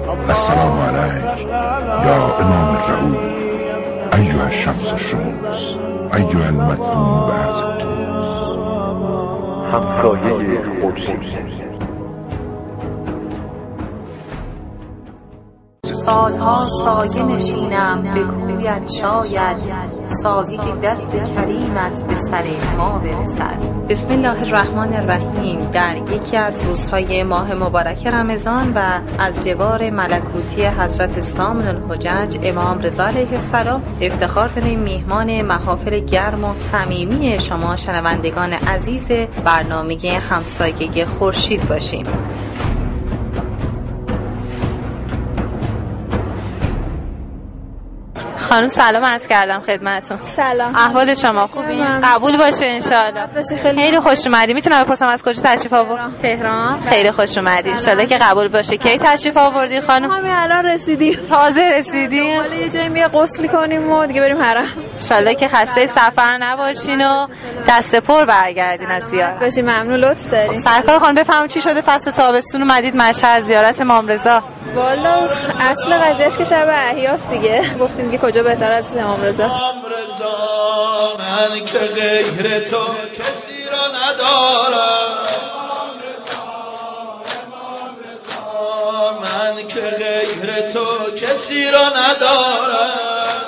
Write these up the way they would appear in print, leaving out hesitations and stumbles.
السلام علیک یا امام رؤوف ایها الشمس الشموس ایها المدفون به عرض الطوس. همسایه خورشید. سالها سایه نشینم به کویت شاید سازی که دست کریمت به سر ما برسد. بسم الله الرحمن الرحیم. در یکی از روزهای ماه مبارک رمضان و از جوار ملکوتی حضرت سامن الحجج امام رضا علیه السلام افتخار داریم میهمان محافل گرم و صمیمی شما شنوندگان عزیز برنامه همسایه خورشید باشیم. خانم سلام عرض کردم خدمتتون. سلام. احوال شما خوبی؟ قبول باشه ان شاء الله. خیلی خوش اومدید. میتونم بپرسم از کجا تشریف آوردید؟ تهران. خیلی خوش اومدید. ان شاء الله که قبول باشه. کی تشریف آوردید خانم؟ همین الان رسیدیم. تازه رسیدین؟ حالا یه جایی میره غسل کنیم و دیگه بریم حرم. ان شاء الله که خسته سفر نباشین و دست پر برگردین از زیارت. باشین. ممنون، لطف دارین. سرکار خانم بفرمایید چی شده فصل تابستون اومدید مشهد زیارت امام رضا؟ والا اصل قضیهش که شب احیاست دیگه. گفتیم که کجا بهتر از امام رضا. امام رضا من که غیر تو کسی را ندارم. من که غیر تو کسی را ندارم.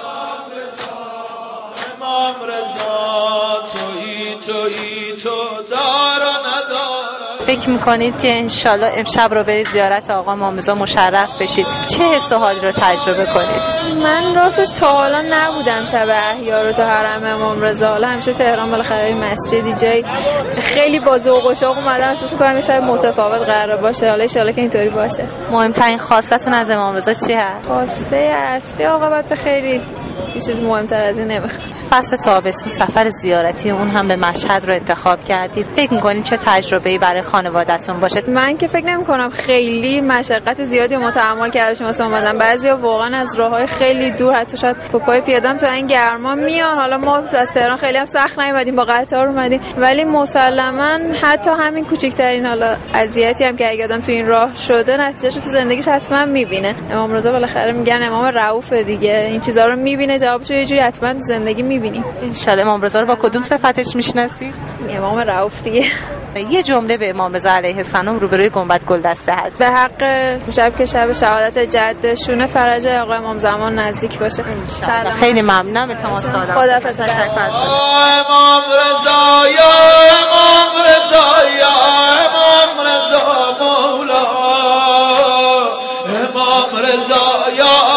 امام رضا تویی تو دارا ندارم. فکر میکنید که انشالله امشب رو برید زیارت آقا امام رضا مشرف بشید، چه حس و حالی رو تجربه کنید؟ من راستش تا حالا نبودم شب احیا رو تو حرم امام رضا. حالا همیشه تهران بالاخره مسجدی جای خیلی با ذوق و شوق اومدم. احساس می‌کنم این شب متفاوت قرار باشه. حالا ان شاءالله که اینطوری باشه. مهمترین خواستتون از امام رضا چی هست؟ خواسته اصلی عاقبت خیری. چیز مهمتر از این نمیخواد. فصل تابستون سفر زیارتی اون هم به مشهد رو انتخاب کردید. فکر می‌کنید چه تجربه‌ای برای خانواده‌تون باشه؟ من که فکر نمی‌کنم خیلی مشقت زیادی متحمل کرده باشیم واسه اومدن. بعضیا واقعا از راه‌های خیلی دور حتی شاید با پای پیاده‌ام تو این گرما میان. حالا ما از تهران خیلی هم سخت نیومدیم، با قطار اومدیم، ولی مسلماً حتی همین کوچکترین حالا اذیتی هم که اگه آدم تو این راه شده نتیجه‌اش تو زندگیش حتما می‌بینه. امام رضا بالاخره میگن امام رؤوف دیگه. این چیزا رو می‌بینه، جوابشو یه جوری حتما تو زندگی می‌بینی. ان شاءالله. امام رضا رو با کدوم صفتش میشناسی؟ امام رؤوف دیگه. یه جمله به امام رضا علیه السلام روبروی گنبد گلدسته هست. به حق شب که شب شهادت جدشونه فرج آقا امام زمان نزدیک باشه. سلام. خیلی ممنونم. تماس دادم. خداحافظ. تشکر. امام رضا یا امام رضا یا امام رضا مولا. امام رضا یا